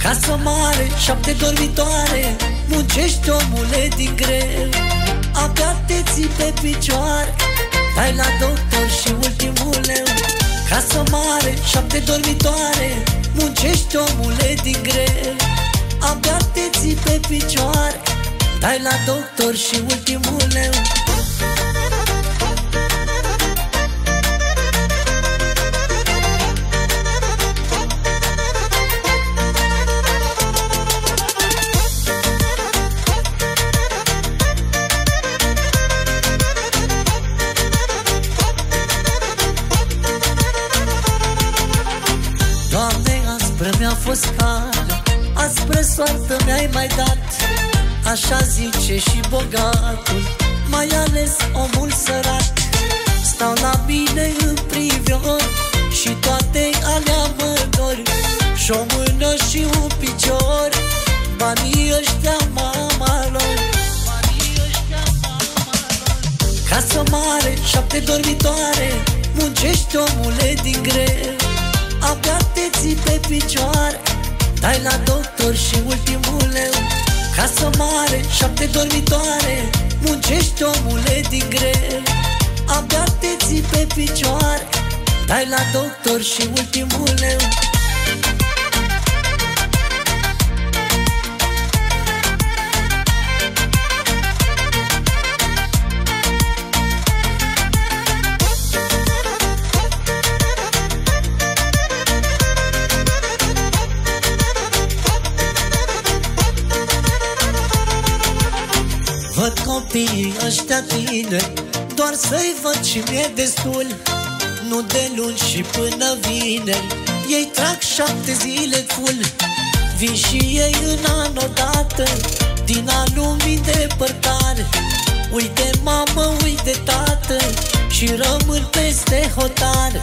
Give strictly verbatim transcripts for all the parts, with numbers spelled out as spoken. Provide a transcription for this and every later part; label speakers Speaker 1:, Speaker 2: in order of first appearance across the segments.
Speaker 1: Casă mare, șapte dormitoare, muncești omule din greu, abia te ții pe picioare, dai la doctor și ultimul leu. Casă mare, șapte dormitoare, muncești omule din greu, abia te ții pe picioare, dai la doctor și ultimul leu. Doamne, aspră mi-a fost calea, aspră soartă mi-ai mai dat, așa zice și bogatul, mai ales omul sărac. Stau la mine în privior și toate alea mă dor, și o mână și un picior, banii ăștia mama lor. Casă mare, șapte dormitoare, muncești omule din greu, abia te ții pe picioare, dai la doctor și ultimul leu. Casă mare, șapte dormitoare, muncești omule din greu, abia te ții pe picioare, dai la doctor și ultimul leu. Văd copiii ăștia tineri, doar să-i văd și mi-e destul. Nu de luni și până vineri, ei trag șapte zile full. Vin și ei în an odată, din a lumii depărtare. Uite mamă, uite tată, și rămân peste hotare.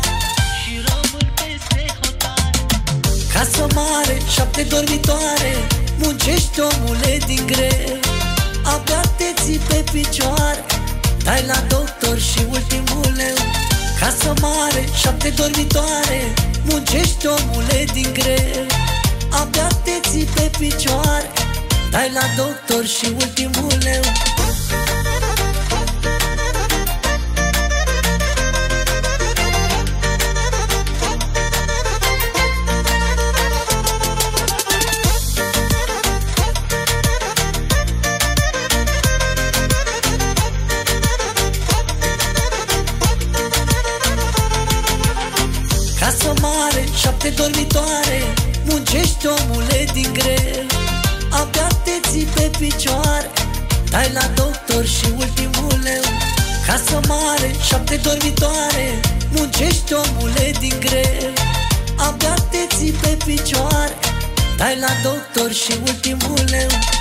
Speaker 1: Casă mare, șapte dormitoare, muncești omule din greu, abia te ții pe picioare, dai la doctor și ultimul leu. Casă mare, șapte dormitoare, muncești omule din greu, abia te ții pe picioare, dai la doctor și ultimul leu. Casă mare, șapte dormitoare, muncești omule din greu, abia te ții pe picioare, dai la doctor și ultimul leu. Casă mare, șapte dormitoare, muncești omule din greu, abia te ții pe picioare, dai la doctor și ultimul leu.